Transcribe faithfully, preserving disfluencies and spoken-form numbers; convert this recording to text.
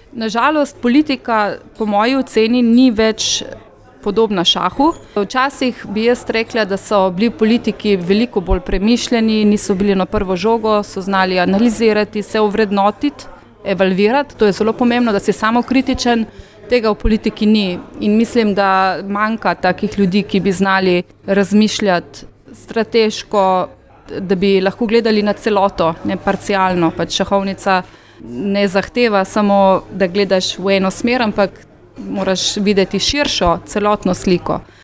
Nažalost, politika po moji oceni ni več podobna šahu. Včasih bi jaz rekla, da so bili politiki veliko bolj premišljeni, niso bili na prvo žogo, so znali analizirati, se ovrednotiti, evalvirati. To je zelo pomembno, da si samokritičen. Tega v politiki ni in mislim, da manjka takih ljudi, ki bi znali razmišljati strateško, da bi lahko gledali na celoto, ne parcialno. Pač šahovnica ne zahteva samo, da gledaš v eno smer, ampak moraš videti širšo, celotno sliko.